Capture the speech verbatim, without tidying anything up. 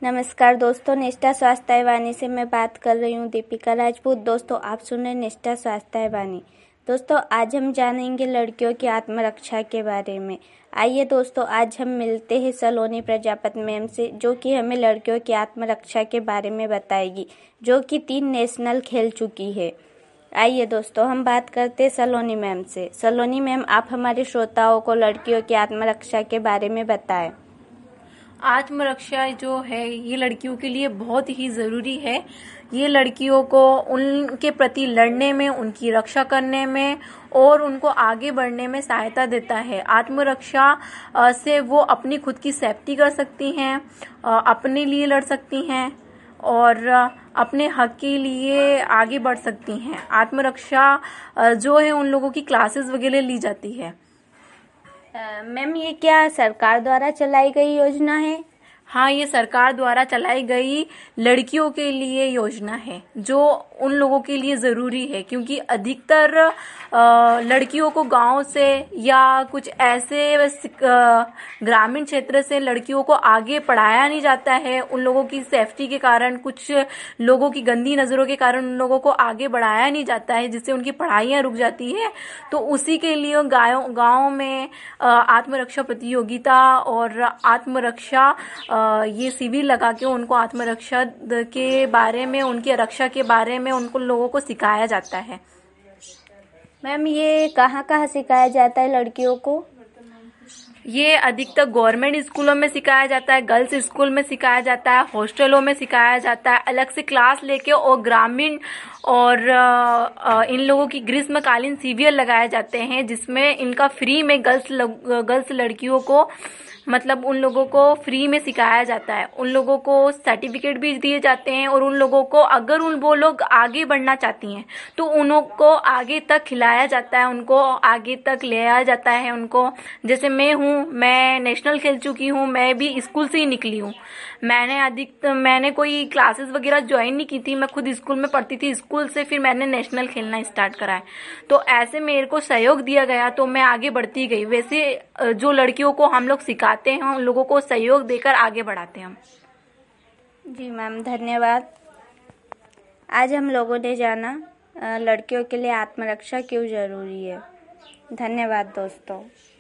नमस्कार दोस्तों, निष्ठा स्वास्थ्य वाणी से मैं बात कर रही हूँ दीपिका राजपूत। दोस्तों, आप सुन रहे निष्ठा स्वास्थ्य वाणी। दोस्तों, आज हम जानेंगे लड़कियों की आत्मरक्षा के बारे में। आइए दोस्तों, आज हम मिलते हैं सलोनी प्रजापति मैम से, जो कि हमें लड़कियों की आत्मरक्षा के बारे में बताएगी, जो कि तीन नेशनल खेल चुकी है। आइए दोस्तों, हम बात करते हैं सलोनी मैम से। सलोनी मैम, आप हमारे श्रोताओं को लड़कियों की आत्मरक्षा के बारे में बताएं। आत्मरक्षा जो है ये लड़कियों के लिए बहुत ही ज़रूरी है। ये लड़कियों को उनके प्रति लड़ने में, उनकी रक्षा करने में और उनको आगे बढ़ने में सहायता देता है। आत्मरक्षा से वो अपनी खुद की सेफ्टी कर सकती हैं, अपने लिए लड़ सकती हैं और अपने हक के लिए आगे बढ़ सकती हैं। आत्मरक्षा जो है उन लोगों की क्लासेस वगैरह ली जाती है। मैम, ये क्या सरकार द्वारा चलाई गई योजना है? हाँ, ये सरकार द्वारा चलाई गई लड़कियों के लिए योजना है, जो उन लोगों के लिए ज़रूरी है, क्योंकि अधिकतर लड़कियों को गांव से या कुछ ऐसे ग्रामीण क्षेत्र से लड़कियों को आगे पढ़ाया नहीं जाता है। उन लोगों की सेफ्टी के कारण, कुछ लोगों की गंदी नज़रों के कारण उन लोगों को आगे बढ़ाया नहीं जाता है, जिससे उनकी पढ़ाइयाँ रुक जाती है। तो उसी के लिए गाँव गाँव में आत्मरक्षा प्रतियोगिता और आत्मरक्षा ये शिविर लगा के उनको आत्मरक्षा के बारे में, उनकी रक्षा के बारे में उनको लोगों को सिखाया जाता है। मैम, ये कहाँ कहाँ सिखाया जाता है लड़कियों को? ये अधिकतर गवर्नमेंट स्कूलों में सिखाया जाता है, गर्ल्स स्कूल में सिखाया जाता है, हॉस्टलों में सिखाया जाता है, अलग से क्लास लेके, और ग्रामीण और इन लोगों की ग्रीष्मकालीन शिविर लगाए जाते हैं, जिसमें इनका फ्री में गर्ल्स गर्ल्स लड़कियों को, मतलब उन लोगों को फ्री में सिखाया जाता है। उन लोगों को सर्टिफिकेट भी दिए जाते हैं और उन लोगों को, अगर उन वो लोग आगे बढ़ना चाहती हैं तो उनको आगे तक खिलाया जाता है, उनको आगे तक ले आया जाता है। उनको, जैसे मैं हूँ, मैं नेशनल खेल चुकी हूँ, मैं भी स्कूल से ही निकली हूँ। मैंने अधिक मैंने कोई क्लासेस वगैरह ज्वाइन नहीं की थी, मैं खुद स्कूल में पढ़ती थी। स्कूल से फिर मैंने नेशनल खेलना स्टार्ट करा है, तो ऐसे मेरे को सहयोग दिया गया तो मैं आगे बढ़ती गई। वैसे जो लड़कियों को हम लोग सिखाते हैं, उन लोगों को सहयोग देकर आगे बढ़ाते हैं हम। जी मैम, धन्यवाद। आज हम लोगों ने जाना लड़कियों के लिए आत्मरक्षा क्यों जरूरी है। धन्यवाद दोस्तों।